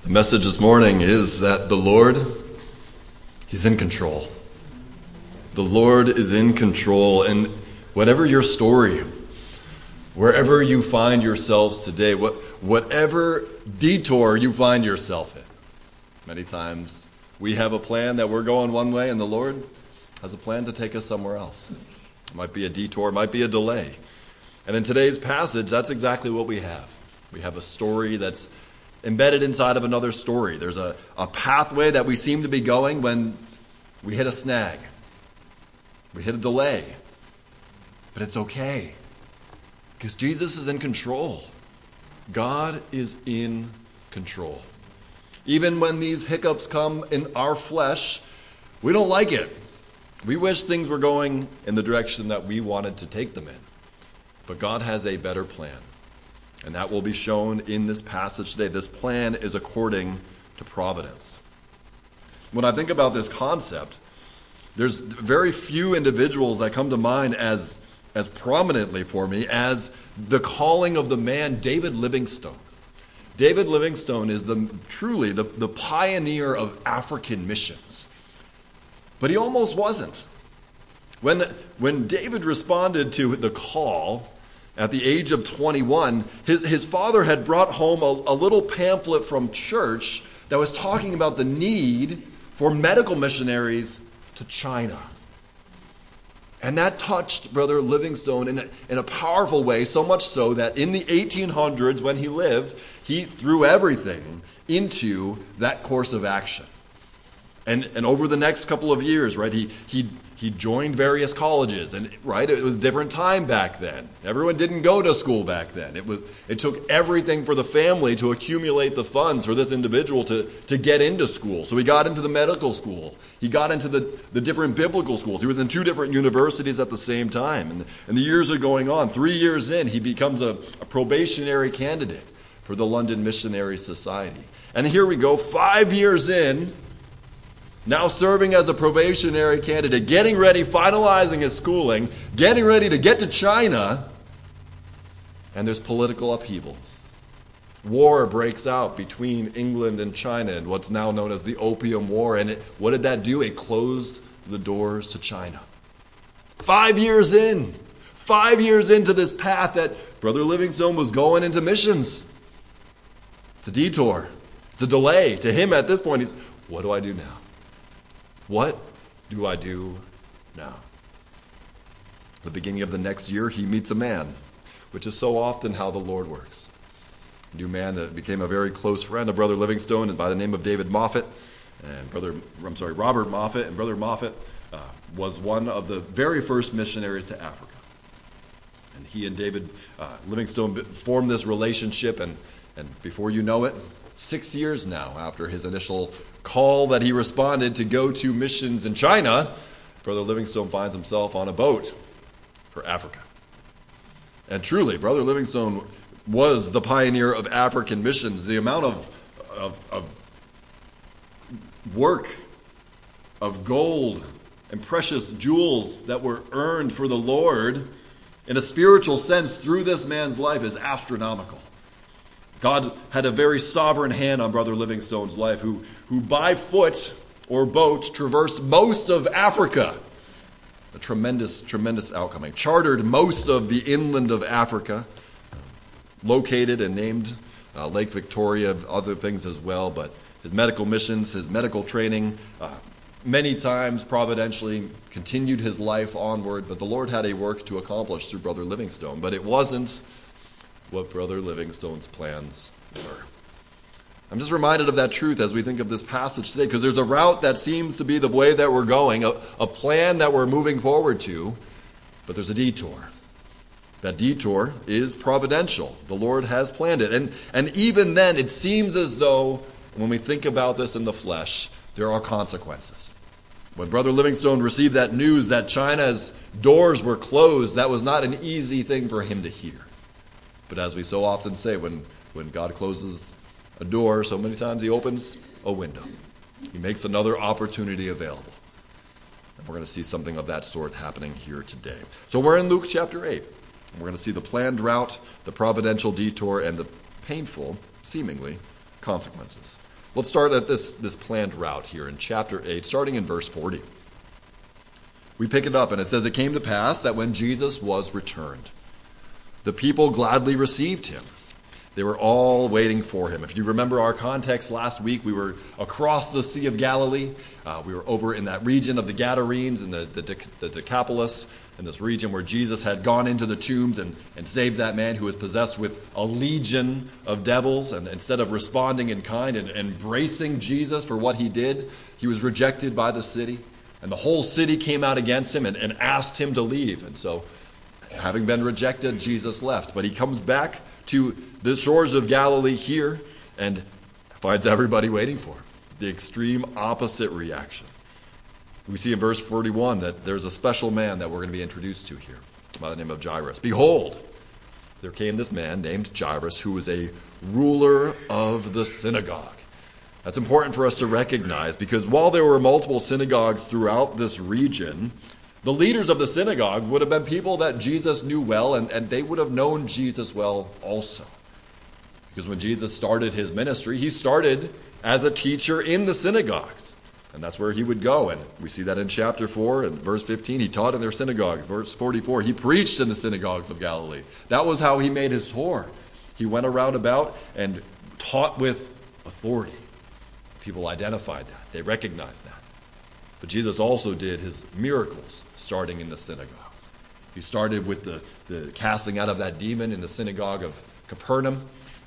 The message this morning is that the Lord, He's in control. The Lord is in control, and whatever your story, wherever you find yourselves today, whatever detour you find yourself in, many times we have a plan that we're going one way, and the Lord has a plan to take us somewhere else. It might be a detour, it might be a delay. And in today's passage, that's exactly what we have. We have a story that's embedded inside of another story. There's a pathway that we seem to be going when we hit a snag. We hit a delay. But it's okay, because Jesus is in control. God is in control. Even when these hiccups come in our flesh, we don't like it. We wish things were going in the direction that we wanted to take them in. But God has a better plan. And that will be shown in this passage today. This plan is according to providence. When I think about this concept, there's very few individuals that come to mind as prominently for me as the calling of the man David Livingstone. David Livingstone is truly the pioneer of African missions. But he almost wasn't. When David responded to the call at the age of 21, his father had brought home a little pamphlet from church that was talking about the need for medical missionaries to China. And that touched Brother Livingstone in a powerful way, so much so that in the 1800s, when he lived, he threw everything into that course of action. And over the next couple of years, right, he joined various colleges, and right, it was a different time back then. Everyone didn't go to school back then. It took everything for the family to accumulate the funds for this individual to get into school. So he got into the medical school. He got into the different biblical schools. He was in 2 different universities at the same time. And the years are going on. 3 years in, he becomes a probationary candidate for the London Missionary Society. And here we go, 5 years in, now serving as a probationary candidate, getting ready, finalizing his schooling, getting ready to get to China, and there's political upheaval. War breaks out between England and China in what's now known as the Opium War, and what did that do? It closed the doors to China. 5 years in, 5 years into this path that Brother Livingstone was going into missions. It's a detour. It's a delay. To him at this point, he's, what do I do now? What do I do now? At the beginning of the next year, he meets a man, which is so often how the Lord works. A new man that became a very close friend of Brother Livingstone by the name of David Moffat, and Robert Moffat, and Brother Moffat was one of the very first missionaries to Africa. And he and David Livingstone formed this relationship, and before you know it, 6 years now after his initial call that he responded to go to missions in China, Brother Livingstone finds himself on a boat for Africa. And truly, Brother Livingstone was the pioneer of African missions. The amount of work, of gold and precious jewels that were earned for the Lord in a spiritual sense through this man's life is astronomical. God had a very sovereign hand on Brother Livingstone's life, who by foot or boat traversed most of Africa. A tremendous, tremendous outcome. Chartered most of the inland of Africa, located and named Lake Victoria, other things as well. But his medical missions, his medical training, many times providentially continued his life onward. But the Lord had a work to accomplish through Brother Livingstone. But it wasn't what Brother Livingstone's plans were. I'm just reminded of that truth as we think of this passage today, because there's a route that seems to be the way that we're going, a plan that we're moving forward to, but there's a detour. That detour is providential. The Lord has planned it. And even then, it seems as though, when we think about this in the flesh, there are consequences. When Brother Livingstone received that news that China's doors were closed, that was not an easy thing for him to hear. But as we so often say, when God closes a door, so many times he opens a window. He makes another opportunity available. And we're going to see something of that sort happening here today. So we're in Luke chapter 8. And we're going to see the planned route, the providential detour, and the painful, seemingly, consequences. Let's start at this planned route here in chapter 8, starting in verse 40. We pick it up, and it says, "It came to pass that when Jesus was returned, the people gladly received him. They were all waiting for him." If you remember our context last week, we were across the Sea of Galilee. We were over in that region of the Gadarenes and the Decapolis, in this region where Jesus had gone into the tombs and saved that man who was possessed with a legion of devils. And instead of responding in kind and embracing Jesus for what he did, he was rejected by the city. And the whole city came out against him and asked him to leave. And so, having been rejected, Jesus left. But he comes back to the shores of Galilee here and finds everybody waiting for him. The extreme opposite reaction. We see in verse 41 that there's a special man that we're going to be introduced to here by the name of Jairus. "Behold, there came this man named Jairus, who was a ruler of the synagogue." That's important for us to recognize, because while there were multiple synagogues throughout this region, the leaders of the synagogue would have been people that Jesus knew well, and they would have known Jesus well also. Because when Jesus started his ministry, he started as a teacher in the synagogues. And that's where he would go. And we see that in chapter 4 and verse 15. He taught in their synagogues. Verse 44, he preached in the synagogues of Galilee. That was how he made his tour. He went around about and taught with authority. People identified that. They recognized that. But Jesus also did his miracles starting in the synagogues. He started with the casting out of that demon in the synagogue of Capernaum,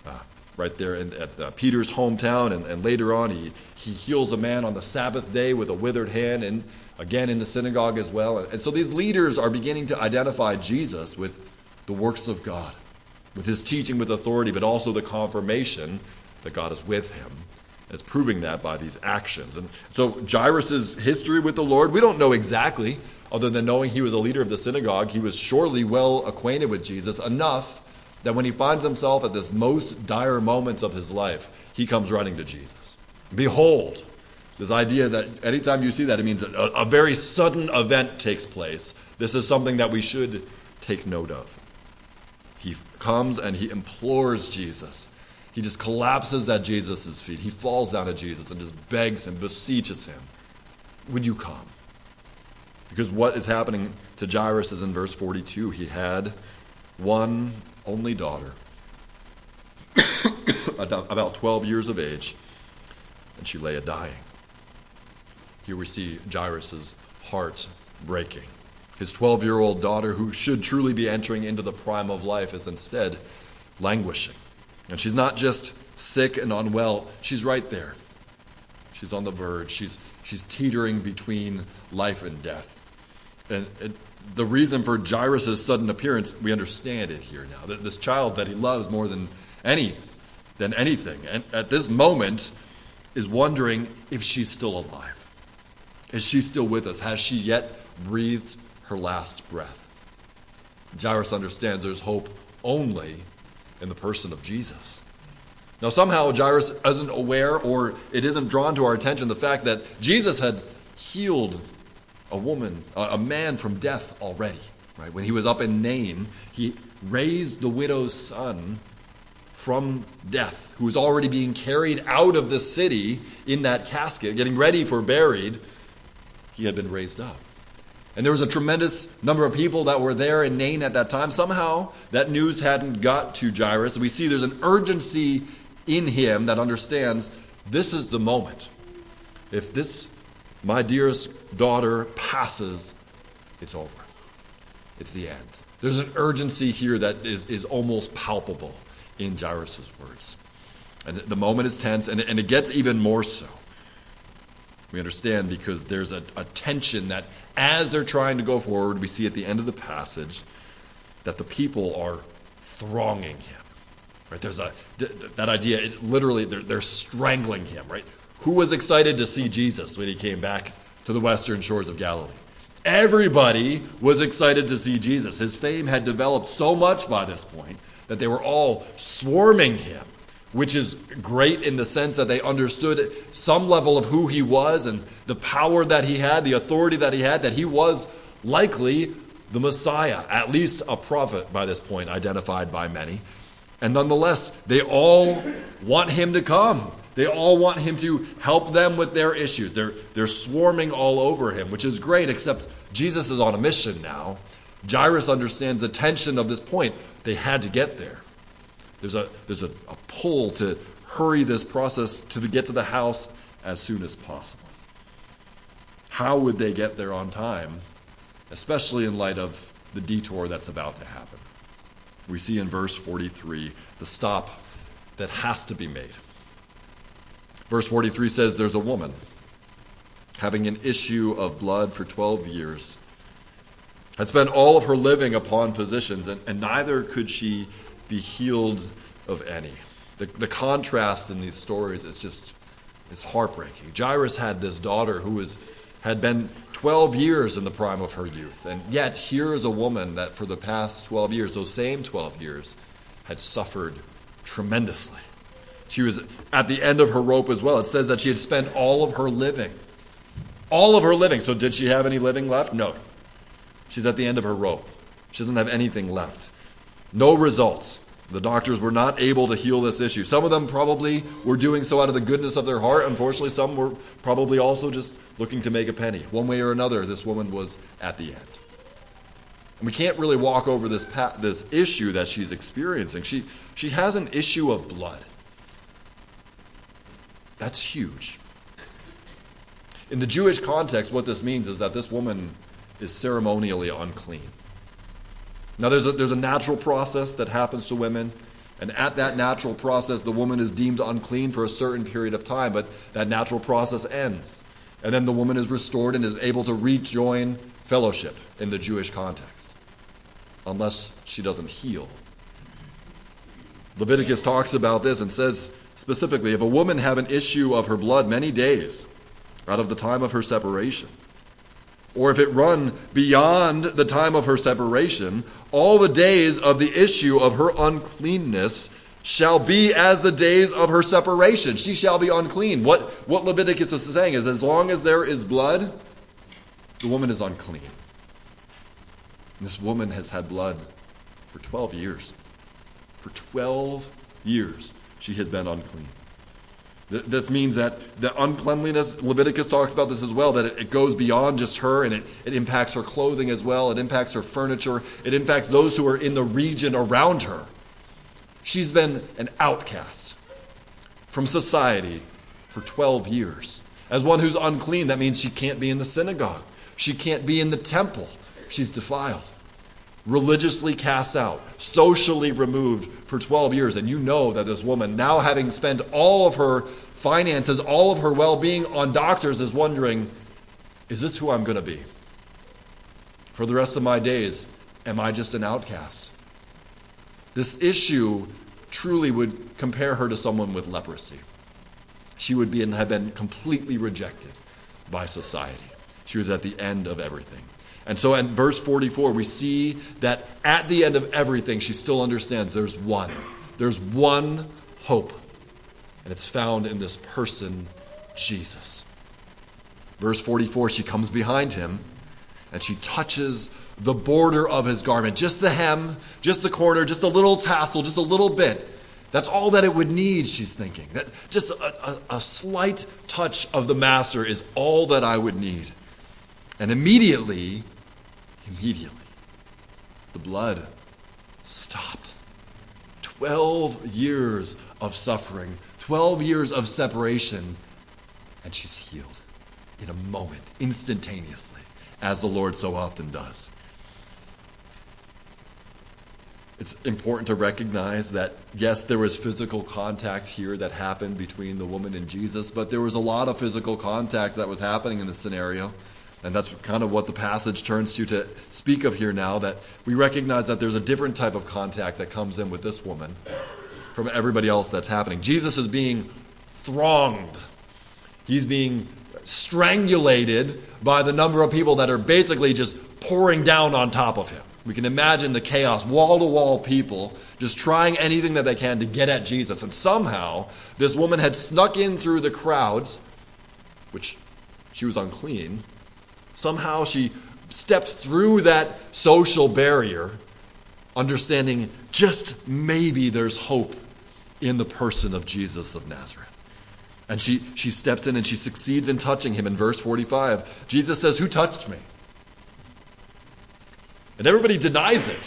right there at Peter's hometown, and later on he heals a man on the Sabbath day with a withered hand, and again in the synagogue as well. And so these leaders are beginning to identify Jesus with the works of God, with his teaching with authority, but also the confirmation that God is with him. It's proving that by these actions. And so Jairus' history with the Lord, we don't know exactly, other than knowing he was a leader of the synagogue. He was surely well acquainted with Jesus, enough that when he finds himself at this most dire moments of his life, he comes running to Jesus. Behold, this idea that anytime you see that, it means a very sudden event takes place. This is something that we should take note of. He comes and he implores Jesus. He just collapses at Jesus' feet. He falls down at Jesus and just begs him, beseeches him, "Would you come?" Because what is happening to Jairus is in verse 42. He had one only daughter, about 12 years of age, and she lay a-dying. Here we see Jairus' heart breaking. His 12-year-old daughter, who should truly be entering into the prime of life, is instead languishing. And she's not just sick and unwell, she's right there. She's on the verge. She's teetering between life and death. And the reason for Jairus' sudden appearance, we understand it here now. That this child that he loves more than anything, and at this moment is wondering if she's still alive. Is she still with us? Has she yet breathed her last breath? Jairus understands there's hope only in the person of Jesus. Now somehow Jairus isn't aware, or it isn't drawn to our attention, the fact that Jesus had healed a man from death already. Right? When he was up in Nain, he raised the widow's son from death, who was already being carried out of the city in that casket, getting ready for buried. He had been raised up. And there was a tremendous number of people that were there in Nain at that time. Somehow that news hadn't got to Jairus. We see there's an urgency in him that understands this is the moment. If this, my dearest daughter, passes, it's over. It's the end. There's an urgency here that is almost palpable in Jairus' words. And the moment is tense, and it gets even more so. We understand because there's a tension that as they're trying to go forward, we see at the end of the passage that the people are thronging him. Right? There's that idea, literally they're strangling him, right? Who was excited to see Jesus when he came back to the western shores of Galilee? Everybody was excited to see Jesus. His fame had developed so much by this point that they were all swarming him, which is great in the sense that they understood some level of who he was and the power that he had, the authority that he had, that he was likely the Messiah, at least a prophet by this point, identified by many. And nonetheless, they all want him to come. They all want him to help them with their issues. They're swarming all over him, which is great, except Jesus is on a mission now. Jairus understands the tension of this point. They had to get there. There's a pull to hurry this process to get to the house as soon as possible. How would they get there on time, especially in light of the detour that's about to happen? We see in verse 43 the stop that has to be made. Verse 43 says, there's a woman having an issue of blood for 12 years, had spent all of her living upon physicians, and neither could she be healed of any. The contrast in these stories is heartbreaking. Jairus had this daughter who had been 12 years in the prime of her youth, and yet here is a woman that for the past 12 years, those same 12 years, had suffered tremendously. She was at the end of her rope as well. It says that she had spent all of her living. All of her living. So did she have any living left? No. She's at the end of her rope. She doesn't have anything left. No results. The doctors were not able to heal this issue. Some of them probably were doing so out of the goodness of their heart. Unfortunately, some were probably also just looking to make a penny. One way or another, this woman was at the end. And we can't really walk over this issue that she's experiencing. She has an issue of blood. That's huge. In the Jewish context, what this means is that this woman is ceremonially unclean. Now, there's a natural process that happens to women, and at that natural process, the woman is deemed unclean for a certain period of time, but that natural process ends. And then the woman is restored and is able to rejoin fellowship in the Jewish context, unless she doesn't heal. Leviticus talks about this and says specifically, if a woman have an issue of her blood many days out of the time of her separation, or if it run beyond the time of her separation, all the days of the issue of her uncleanness shall be as the days of her separation. She shall be unclean. What Leviticus is saying is as long as there is blood, the woman is unclean. And this woman has had blood for 12 years. For 12 years, she has been unclean. This means that the uncleanliness, Leviticus talks about this as well, that it goes beyond just her, and it impacts her clothing as well. It impacts her furniture. It impacts those who are in the region around her. She's been an outcast from society for 12 years. As one who's unclean, that means she can't be in the synagogue. She can't be in the temple. She's defiled. Religiously cast out, socially removed for 12 years. And you know that this woman, now having spent all of her finances, all of her well-being on doctors, is wondering, is this who I'm going to be? For the rest of my days, am I just an outcast? This issue truly would compare her to someone with leprosy. She would have been completely rejected by society. She was at the end of everything. And so in verse 44, we see that at the end of everything, she still understands there's one hope. And it's found in this person, Jesus. Verse 44, she comes behind him and she touches the border of his garment. Just the hem, just the corner, just a little tassel, just a little bit. That's all that it would need, she's thinking. That just a slight touch of the master is all that I would need. And immediately, the blood stopped. 12 years of suffering, 12 years of separation, and she's healed in a moment, instantaneously, as the Lord so often does. It's important to recognize that, yes, there was physical contact here that happened between the woman and Jesus, but there was a lot of physical contact that was happening in this scenario. And that's kind of what the passage turns to speak of here now, that we recognize that there's a different type of contact that comes in with this woman from everybody else that's happening. Jesus is being thronged. He's being strangulated by the number of people that are basically just pouring down on top of him. We can imagine the chaos, wall-to-wall people just trying anything that they can to get at Jesus. And somehow, this woman had snuck in through the crowds, which she was unclean. Somehow she stepped through that social barrier, understanding just maybe there's hope in the person of Jesus of Nazareth. And she steps in and she succeeds in touching him in verse 45. Jesus says, "Who touched me?" And everybody denies it.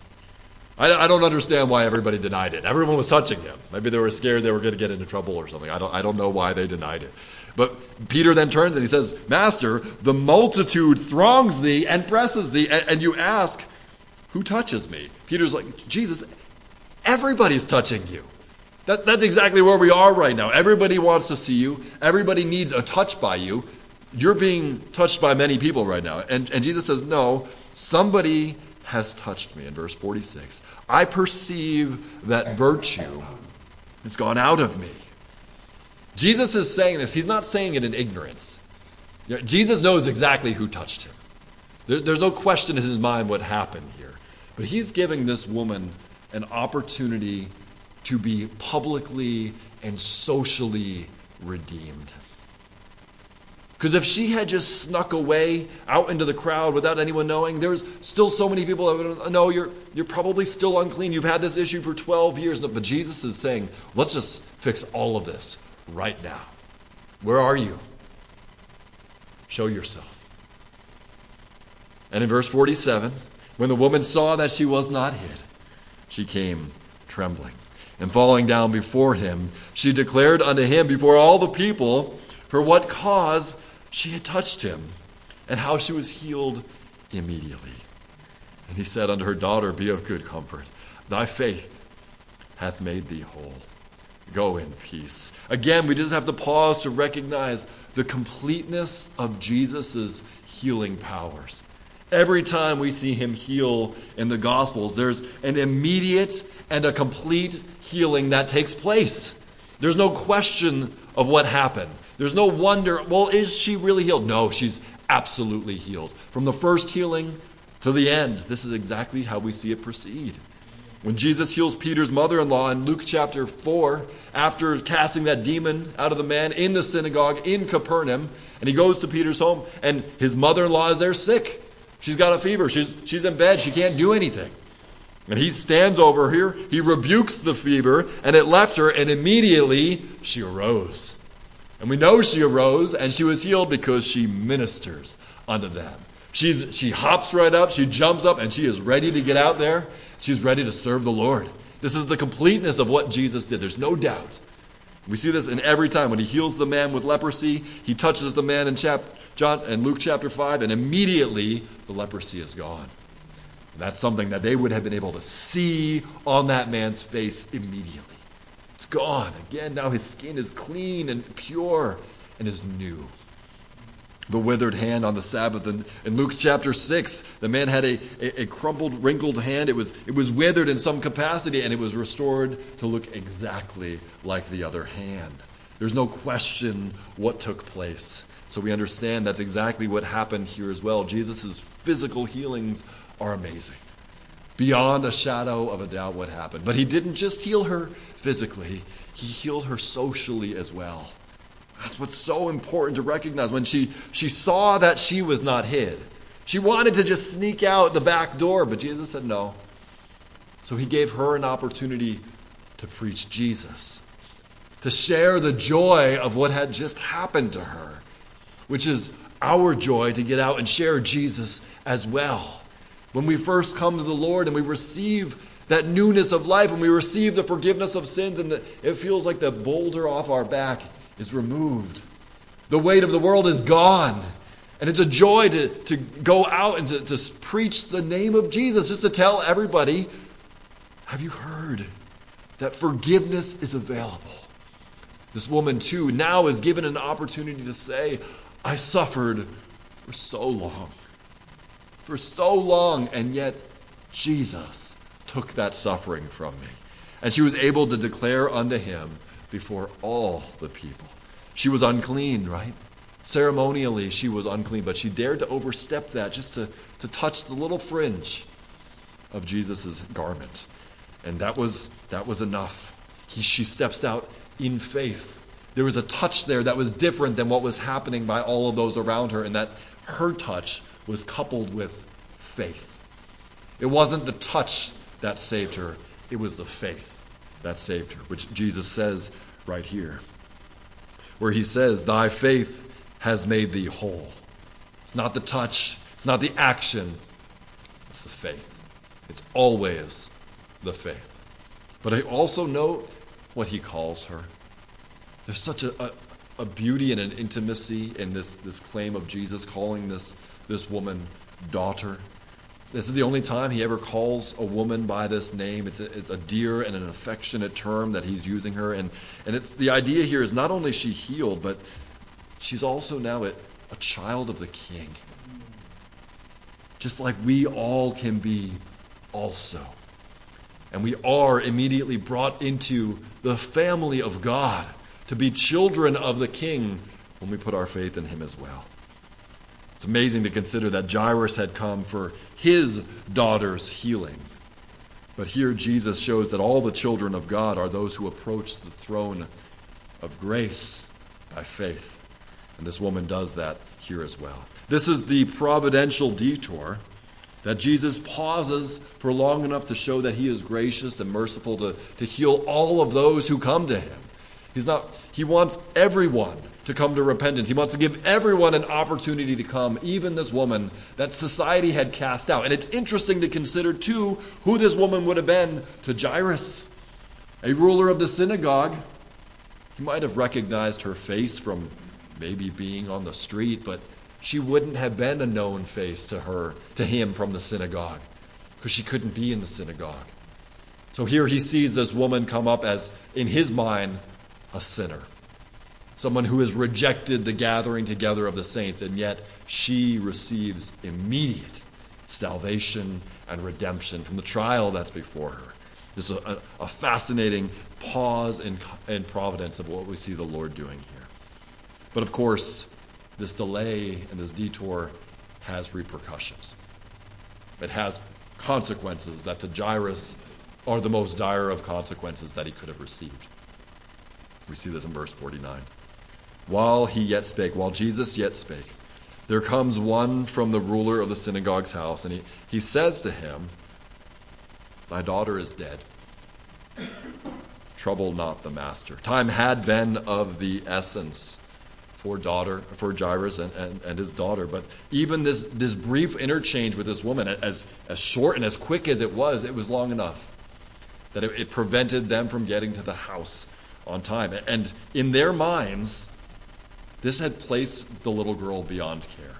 I don't understand why everybody denied it. Everyone was touching him. Maybe they were scared they were going to get into trouble or something. I don't know why they denied it. But Peter then turns and he says, "Master, the multitude throngs thee and presses thee, and you ask, who touches me?" Peter's like, "Jesus, everybody's touching you." That's exactly where we are right now. Everybody wants to see you. Everybody needs a touch by you. You're being touched by many people right now. And Jesus says, "No, somebody has touched me." In verse 46, "I perceive that virtue has gone out of me." Jesus is saying this. He's not saying it in ignorance. Jesus knows exactly who touched him. There's no question in his mind what happened here. But he's giving this woman an opportunity to be publicly and socially redeemed. Because if she had just snuck away out into the crowd without anyone knowing, there's still so many people that would know you're probably still unclean. You've had this issue for 12 years. But Jesus is saying, let's just fix all of this right now. Where are you? Show yourself. And in verse 47, when the woman saw that she was not hid, she came trembling. And falling down before him, she declared unto him before all the people for what cause she had touched him, and how she was healed immediately. And he said unto her, "Daughter, be of good comfort. Thy faith hath made thee whole. Go in peace." Again, we just have to pause to recognize the completeness of Jesus' healing powers. Every time we see him heal in the Gospels, there's an immediate and a complete healing that takes place. There's no question of what happened. There's no wonder, well, is she really healed? No, she's absolutely healed. From the first healing to the end, this is exactly how we see it proceed. When Jesus heals Peter's mother-in-law in Luke chapter 4, after casting that demon out of the man in the synagogue in Capernaum, and he goes to Peter's home, and his mother-in-law is there sick. She's got a fever. She's in bed. She can't do anything. And he stands over here. He rebukes the fever, and it left her, and immediately she arose. And we know she arose, and she was healed because she ministers unto them. She hops right up. She jumps up, and she is ready to get out there. She's ready to serve the Lord. This is the completeness of what Jesus did. There's no doubt. We see this in every time. When he heals the man with leprosy, he touches the man in Luke chapter 5, and immediately the leprosy is gone. And that's something that they would have been able to see on that man's face immediately. It's gone. Again, now his skin is clean and pure and is new. The withered hand on the Sabbath. In Luke chapter 6, the man had a crumpled, wrinkled hand. It was withered in some capacity, and it was restored to look exactly like the other hand. There's no question what took place. So we understand that's exactly what happened here as well. Jesus' physical healings are amazing. Beyond a shadow of a doubt what happened. But he didn't just heal her physically. He healed her socially as well. That's what's so important to recognize. When she saw that she was not hid, she wanted to just sneak out the back door, but Jesus said no. So he gave her an opportunity to preach Jesus, to share the joy of what had just happened to her, which is our joy to get out and share Jesus as well. When we first come to the Lord and we receive that newness of life, and we receive the forgiveness of sins, and it feels like the boulder off our back is removed. The weight of the world is gone. And it's a joy to go out and to preach the name of Jesus, just to tell everybody, have you heard that forgiveness is available? This woman too now is given an opportunity to say, I suffered for so long, and yet Jesus took that suffering from me. And she was able to declare unto him before all the people. She was unclean, right? Ceremonially, she was unclean, but she dared to overstep that just to touch the little fringe of Jesus' garment. And that was enough. She steps out in faith. There was a touch there that was different than what was happening by all of those around her, and that her touch was coupled with faith. It wasn't the touch that saved her, it was the faith that saved her, which Jesus says right here. where he says, "Thy faith has made thee whole." It's not the touch, it's not the action, it's the faith. It's always the faith. But I also note what he calls her. There's such a beauty and an intimacy in this claim of Jesus calling this woman daughter. This is the only time he ever calls a woman by this name. It's a dear and an affectionate term that he's using her. And the idea here is not only is she healed, but she's also now a child of the King. Just like we all can be also. And we are immediately brought into the family of God to be children of the King when we put our faith in him as well. It's amazing to consider that Jairus had come for his daughter's healing. But here Jesus shows that all the children of God are those who approach the throne of grace by faith. And this woman does that here as well. This is the providential detour that Jesus pauses for long enough to show that he is gracious and merciful to heal all of those who come to him. He wants everyone to come to repentance. He wants to give everyone an opportunity to come, even this woman that society had cast out. And it's interesting to consider, too, who this woman would have been to Jairus, a ruler of the synagogue. He might have recognized her face from maybe being on the street, but she wouldn't have been a known face to him from the synagogue, because she couldn't be in the synagogue. So here he sees this woman come up as, in his mind, a sinner. Someone who has rejected the gathering together of the saints, and yet she receives immediate salvation and redemption from the trial that's before her. This is a fascinating pause in providence of what we see the Lord doing here. But of course, this delay and this detour has repercussions. It has consequences that to Jairus are the most dire of consequences that he could have received. We see this in verse 49. While Jesus yet spake, there comes one from the ruler of the synagogue's house, and he says to him, "Thy daughter is dead. Trouble not the master." Time had been of the essence for Jairus and his daughter. But even this brief interchange with this woman, as short and as quick as it was long enough that it prevented them from getting to the house on time. And in their minds, this had placed the little girl beyond care.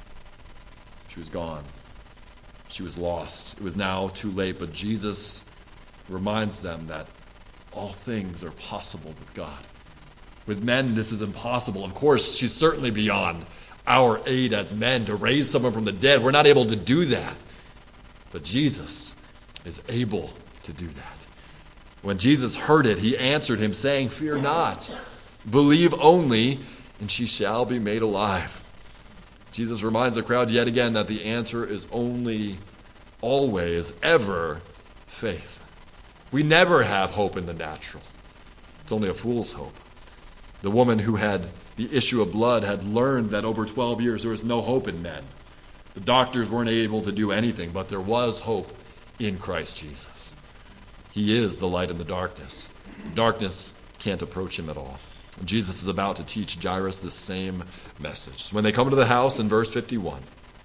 She was gone. She was lost. It was now too late. But Jesus reminds them that all things are possible with God. With men, this is impossible. Of course, she's certainly beyond our aid as men to raise someone from the dead. We're not able to do that. But Jesus is able to do that. When Jesus heard it, he answered him, saying, "Fear not, believe only, and she shall be made alive." Jesus reminds the crowd yet again that the answer is only, always, ever faith. We never have hope in the natural. It's only a fool's hope. The woman who had the issue of blood had learned that over 12 years there was no hope in men. The doctors weren't able to do anything, but there was hope in Christ Jesus. He is the light in the darkness. Darkness can't approach him at all. Jesus is about to teach Jairus the same message. So when they come to the house in verse 51,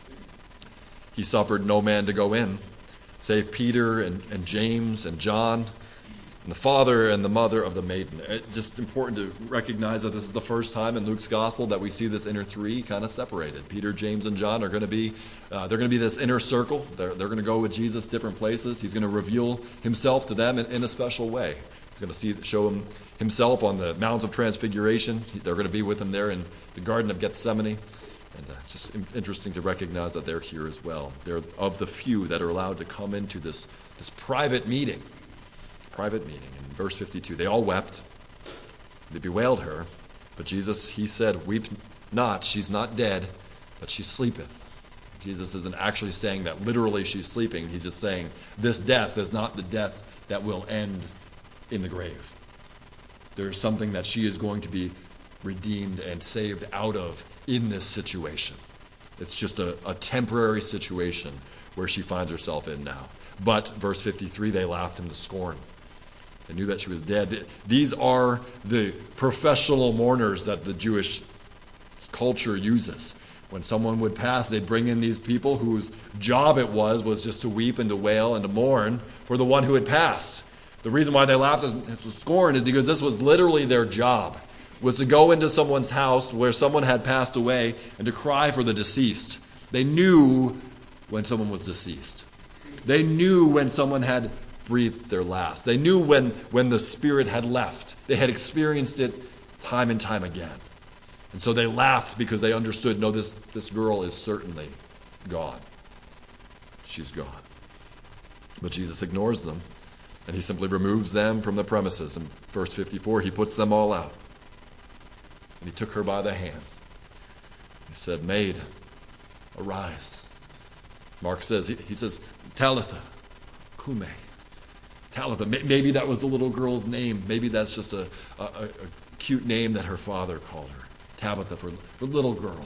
he suffered no man to go in, save Peter and James and John, and the father and the mother of the maiden. It's just important to recognize that this is the first time in Luke's gospel that we see this inner three kind of separated. Peter, James, and John are going to be this inner circle. They're going to go with Jesus different places. He's going to reveal himself to them in a special way. He's going to show himself on the Mount of Transfiguration. They're going to be with him there in the Garden of Gethsemane. And it's just interesting to recognize that they're here as well. They're of the few that are allowed to come into this private meeting. In verse 52, they all wept. They bewailed her. But Jesus, he said, "Weep not, she's not dead, but she sleepeth." Jesus isn't actually saying that literally she's sleeping. He's just saying this death is not the death that will end in the grave. There's something that she is going to be redeemed and saved out of in this situation. It's just a temporary situation where she finds herself in now. But, verse 53, they laughed him to scorn. They knew that she was dead. These are the professional mourners that the Jewish culture uses. When someone would pass, they'd bring in these people whose job it was just to weep and to wail and to mourn for the one who had passed. The reason why they laughed and scorned is because this was literally their job, was to go into someone's house where someone had passed away and to cry for the deceased. They knew when someone was deceased. They knew when someone had breathed their last. They knew when the spirit had left. They had experienced it time and time again. And so they laughed because they understood, no, this girl is certainly gone. She's gone. But Jesus ignores them, and he simply removes them from the premises. In verse 54, he puts them all out. And he took her by the hand. He said, "Maid, arise." Mark says, he says, "Talitha, kume." Talitha, maybe that was the little girl's name. Maybe that's just a cute name that her father called her. Tabitha, for little girl,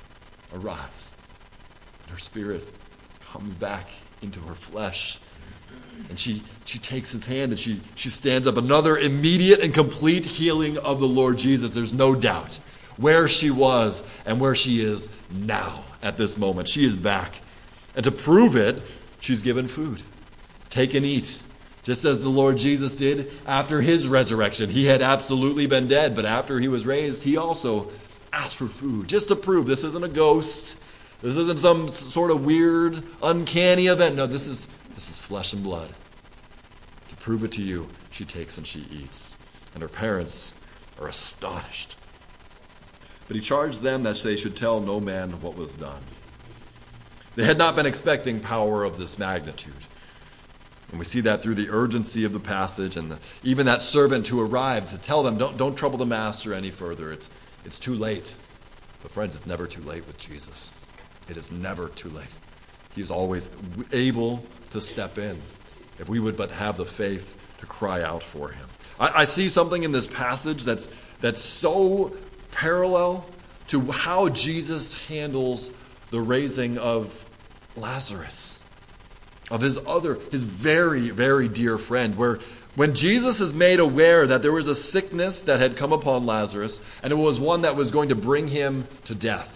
arise. And her spirit comes back into her flesh. And she takes his hand and she stands up. Another immediate and complete healing of the Lord Jesus. There's no doubt where she was and where she is now at this moment. She is back. And to prove it, she's given food. Take and eat. Just as the Lord Jesus did after his resurrection. He had absolutely been dead, but after he was raised, he also asked for food. Just to prove this isn't a ghost. This isn't some sort of weird, uncanny event. No, this is flesh and blood. To prove it to you, she takes and she eats. And her parents are astonished. But he charged them that they should tell no man what was done. They had not been expecting power of this magnitude. And we see that through the urgency of the passage and even that servant who arrived to tell them, don't trouble the master any further. It's too late. But friends, it's never too late with Jesus. It is never too late. He is always able to step in if we would but have the faith to cry out for him. I see something in this passage that's so parallel to how Jesus handles the raising of Lazarus, of his very, very dear friend, where when Jesus is made aware that there was a sickness that had come upon Lazarus, and it was one that was going to bring him to death,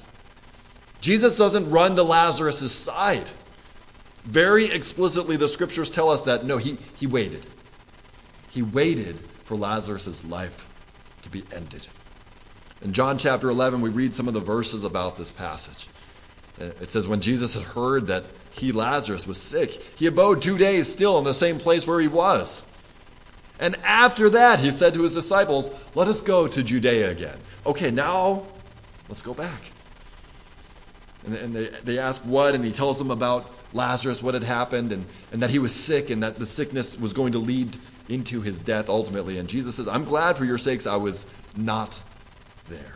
Jesus doesn't run to Lazarus' side. Very explicitly, the scriptures tell us that, no, he waited. He waited for Lazarus' life to be ended. In John chapter 11, we read some of the verses about this passage. It says, when Jesus had heard that he, Lazarus, was sick, he abode 2 days still in the same place where he was. And after that, he said to his disciples, let us go to Judea again. Okay, now let's go back. And they ask what, and he tells them about Lazarus, what had happened, and that he was sick, and that the sickness was going to lead into his death ultimately. And Jesus says, I'm glad for your sakes I was not there.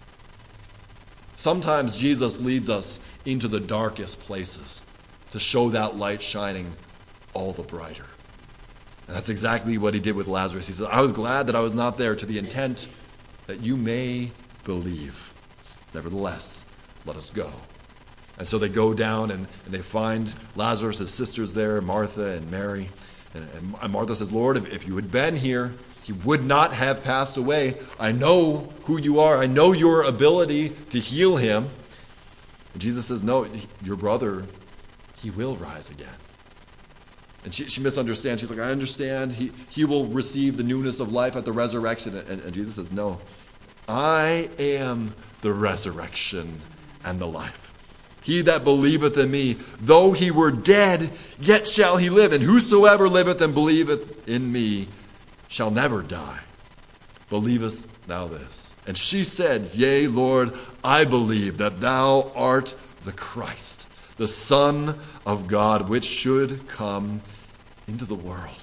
Sometimes Jesus leads us into the darkest places to show that light shining all the brighter. And that's exactly what he did with Lazarus. He said, I was glad that I was not there to the intent that you may believe. Nevertheless, let us go. And so they go down and they find Lazarus' sisters there, Martha and Mary. And Martha says, Lord, if you had been here, he would not have passed away. I know who you are. I know your ability to heal him. And Jesus says, no, your brother, he will rise again. And she misunderstands. She's like, I understand. He will receive the newness of life at the resurrection. And Jesus says, no, I am the resurrection and the life. He that believeth in me, though he were dead, yet shall he live. And whosoever liveth and believeth in me shall never die. Believest thou this? And she said, Yea, Lord, I believe that thou art the Christ, the Son of God, which should come into the world.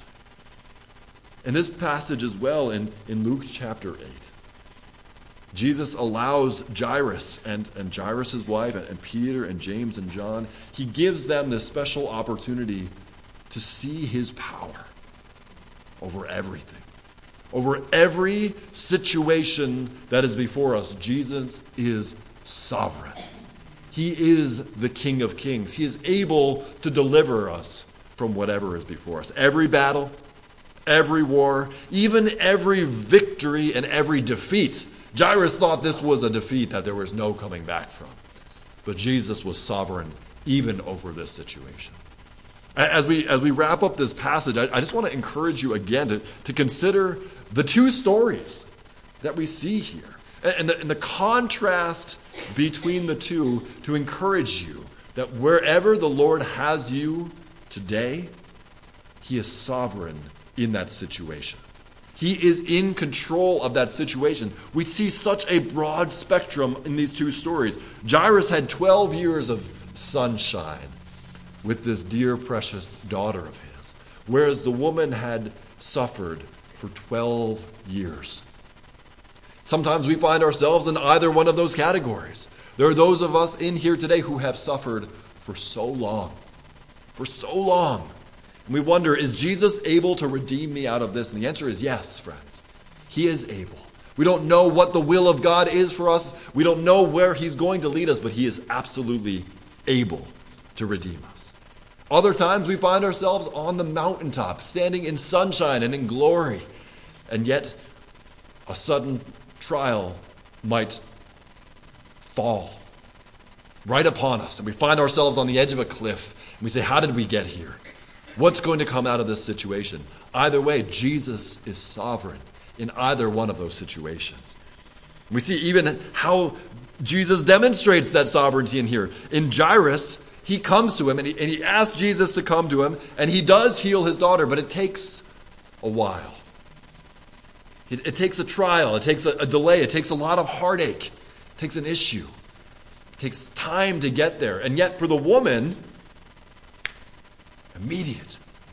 In this passage as well, in Luke chapter 8, Jesus allows Jairus and Jairus' wife and Peter and James and John, he gives them this special opportunity to see his power over everything. Over every situation that is before us, Jesus is sovereign. He is the King of Kings. He is able to deliver us from whatever is before us. Every battle, every war, even every victory and every defeat. Jairus thought this was a defeat that there was no coming back from. But Jesus was sovereign even over this situation. As we wrap up this passage, I just want to encourage you again to consider the two stories that we see here. And the contrast between the two, to encourage you that wherever the Lord has you today, He is sovereign in that situation. He is in control of that situation. We see such a broad spectrum in these two stories. Jairus had 12 years of sunshine with this dear, precious daughter of his, whereas the woman had suffered for 12 years. Sometimes we find ourselves in either one of those categories. There are those of us in here today who have suffered for so long. For so long. And we wonder, is Jesus able to redeem me out of this? And the answer is yes, friends. He is able. We don't know what the will of God is for us. We don't know where He's going to lead us, but He is absolutely able to redeem us. Other times we find ourselves on the mountaintop, standing in sunshine and in glory. And yet, a sudden trial might fall right upon us, and we find ourselves on the edge of a cliff, and we say, how did we get here? What's going to come out of this situation? Either way, Jesus is sovereign in either one of those situations. We see even how Jesus demonstrates that sovereignty in here. In Jairus, he comes to him, and he asks Jesus to come to him, and he does heal his daughter, but it takes a while. It takes a trial. It takes a delay. It takes a lot of heartache. It takes an issue. It takes time to get there. And yet for the woman, immediate.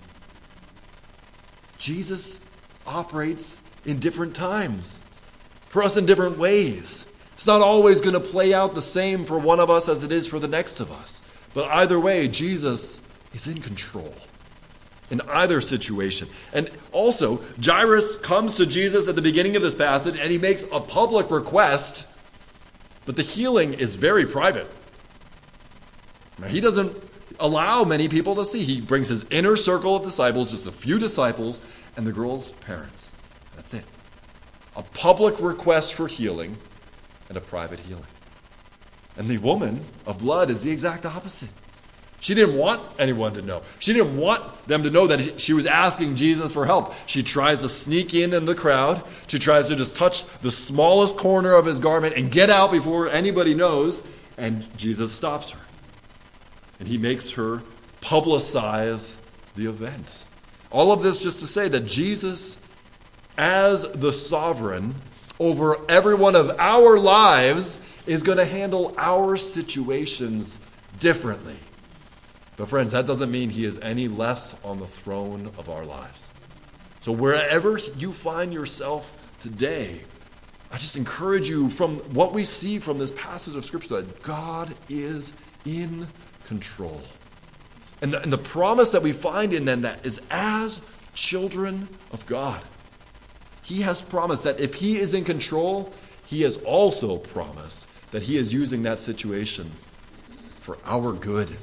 Jesus operates in different times, for us in different ways. It's not always going to play out the same for one of us as it is for the next of us. But either way, Jesus is in control in either situation. And also, Jairus comes to Jesus at the beginning of this passage, and he makes a public request, but the healing is very private. Now, he doesn't allow many people to see. He brings his inner circle of disciples, just a few disciples, and the girl's parents. That's it. A public request for healing and a private healing. And the woman of blood is the exact opposite. She didn't want anyone to know. She didn't want them to know that she was asking Jesus for help. She tries to sneak in the crowd. She tries to just touch the smallest corner of his garment and get out before anybody knows. And Jesus stops her. And he makes her publicize the event. All of this just to say that Jesus, as the sovereign over every one of our lives, is going to handle our situations differently. But friends, that doesn't mean he is any less on the throne of our lives. So wherever you find yourself today, I just encourage you from what we see from this passage of Scripture that God is in control. And the promise that we find in then that is as children of God. He has promised that if he is in control, he has also promised that he is using that situation for our good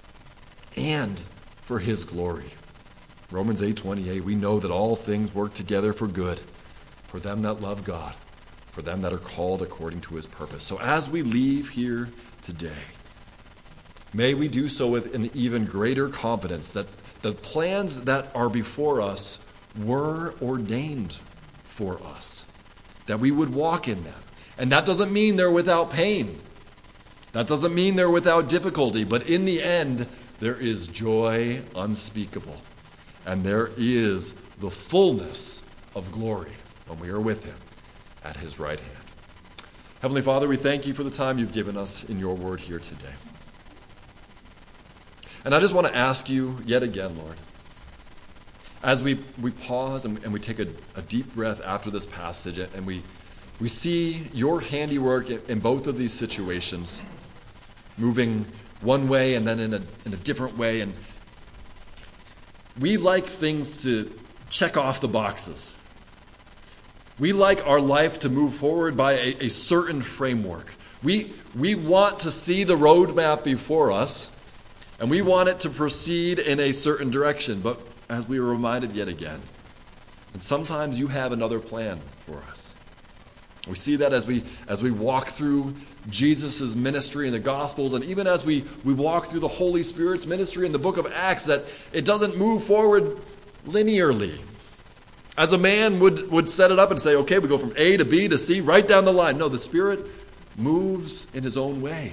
and for his glory. Romans 8:28, we know that all things work together for good, for them that love God, for them that are called according to his purpose. So as we leave here today, may we do so with an even greater confidence that the plans that are before us were ordained for us, that we would walk in them. And that doesn't mean they're without pain. That doesn't mean they're without difficulty. But in the end, there is joy unspeakable. And there is the fullness of glory when we are with him at his right hand. Heavenly Father, we thank you for the time you've given us in your word here today. And I just want to ask you yet again, Lord, as we pause and we take a deep breath after this passage and we see your handiwork in both of these situations, moving one way and then in a different way. And we like things to check off the boxes. We like our life to move forward by a certain framework. We want to see the roadmap before us, and we want it to proceed in a certain direction. But as we were reminded yet again, And sometimes you have another plan for us. We see that as we walk through Jesus' ministry in the Gospels, and even as we walk through the Holy Spirit's ministry in the book of Acts, that it doesn't move forward linearly. As a man would set it up and say, okay, we go from A to B to C, right down the line. No, the Spirit moves in his own way.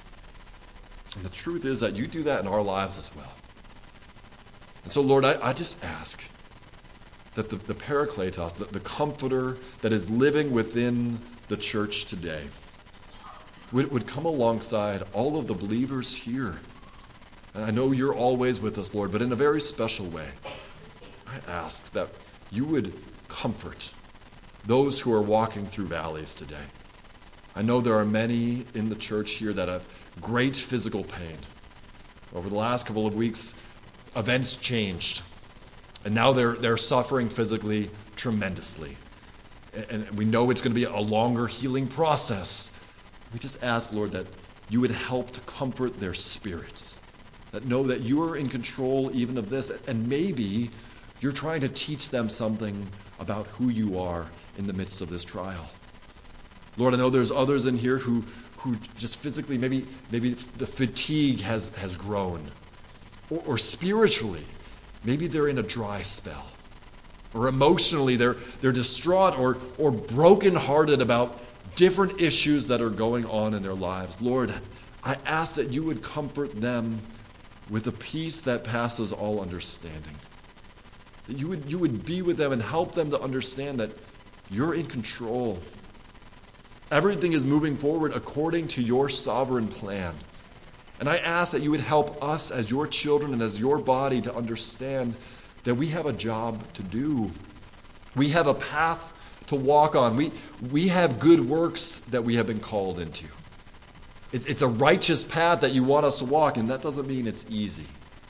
And the truth is that you do that in our lives as well. And so, Lord, I just ask that the Parakletos, the Comforter that is living within the church today, would come alongside all of the believers here. And I know you're always with us, Lord, but in a very special way. I ask that you would comfort those who are walking through valleys today. I know there are many in the church here that have great physical pain. Over the last couple of weeks, events changed. And now they're suffering physically tremendously. And we know it's going to be a longer healing process. We just ask, Lord, that you would help to comfort their spirits. That know that you are in control even of this. And maybe you're trying to teach them something about who you are in the midst of this trial. Lord, I know there's others in here who just physically, maybe the fatigue has grown. Or spiritually, maybe they're in a dry spell. Or emotionally, they're distraught or brokenhearted about different issues that are going on in their lives. Lord, I ask that you would comfort them with a peace that passes all understanding. That you would be with them and help them to understand that you're in control. Everything is moving forward according to your sovereign plan. And I ask that you would help us as your children and as your body to understand that we have a job to do. We have a path to walk on. We have good works that we have been called into. It's a righteous path that you want us to walk, and that doesn't mean it's easy.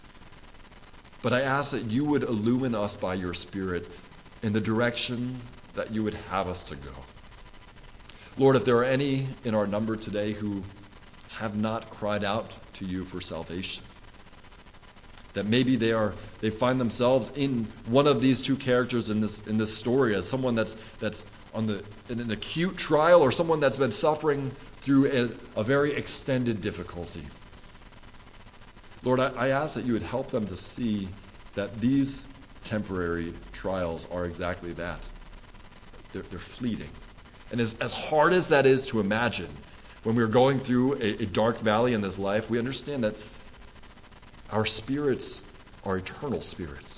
But I ask that you would illumine us by your Spirit in the direction that you would have us to go. Lord, if there are any in our number today who have not cried out to you for salvation, that maybe they find themselves in one of these two characters in this story, as someone that's in an acute trial, or someone that's been suffering through a very extended difficulty. Lord, I ask that you would help them to see that these temporary trials are exactly that. They're fleeting. And as hard as that is to imagine, when we're going through a dark valley in this life, we understand that our spirits are eternal spirits.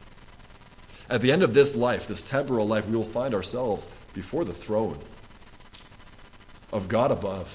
At the end of this life, this temporal life, we will find ourselves before the throne of God above.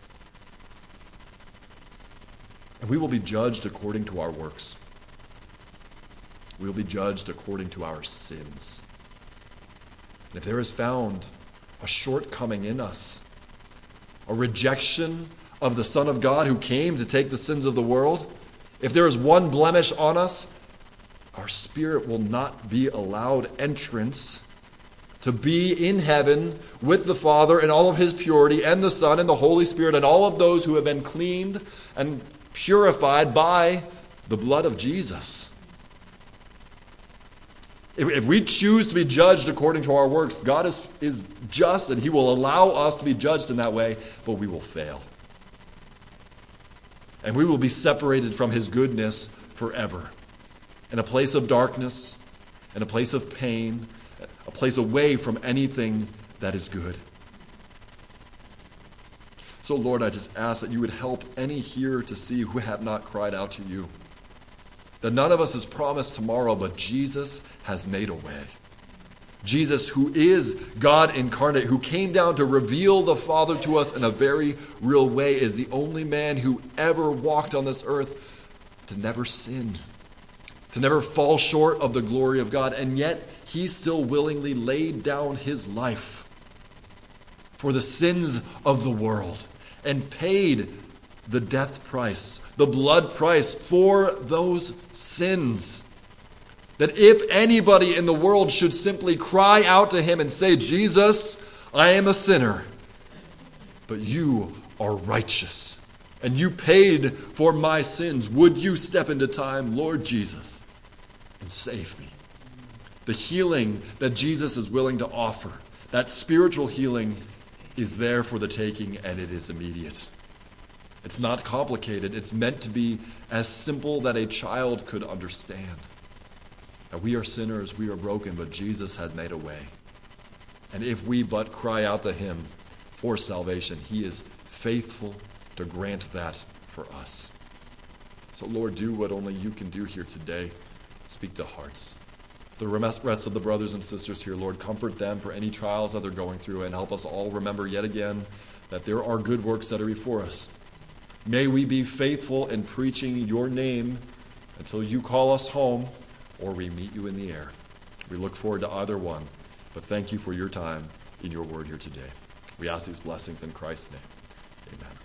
And we will be judged according to our works. We will be judged according to our sins. And if there is found a shortcoming in us, a rejection of the Son of God who came to take the sins of the world, if there is one blemish on us, our spirit will not be allowed entrance to be in heaven with the Father and all of his purity, and the Son and the Holy Spirit and all of those who have been cleaned and purified by the blood of Jesus. If we choose to be judged according to our works, God is just, and he will allow us to be judged in that way, but we will fail. And we will be separated from his goodness forever, in a place of darkness, in a place of pain, a place away from anything that is good. So, Lord, I just ask that you would help any here to see who have not cried out to you. That none of us is promised tomorrow, but Jesus has made a way. Jesus, who is God incarnate, who came down to reveal the Father to us in a very real way, is the only man who ever walked on this earth to never sin, to never fall short of the glory of God. And yet, he still willingly laid down his life for the sins of the world and paid the death price, the blood price for those sins. That if anybody in the world should simply cry out to him and say, Jesus, I am a sinner, but you are righteous, and you paid for my sins, would you step into time, Lord Jesus, and save me? The healing that Jesus is willing to offer, that spiritual healing, is there for the taking, and it is immediate. It's not complicated. It's meant to be as simple that a child could understand. That we are sinners, we are broken, but Jesus had made a way. And if we but cry out to him for salvation, he is faithful to grant that for us. So Lord, do what only you can do here today. Speak to hearts. The rest of the brothers and sisters here, Lord, comfort them for any trials that they're going through, and help us all remember yet again that there are good works that are before us. May we be faithful in preaching your name until you call us home or we meet you in the air. We look forward to either one, but thank you for your time in your word here today. We ask these blessings in Christ's name. Amen.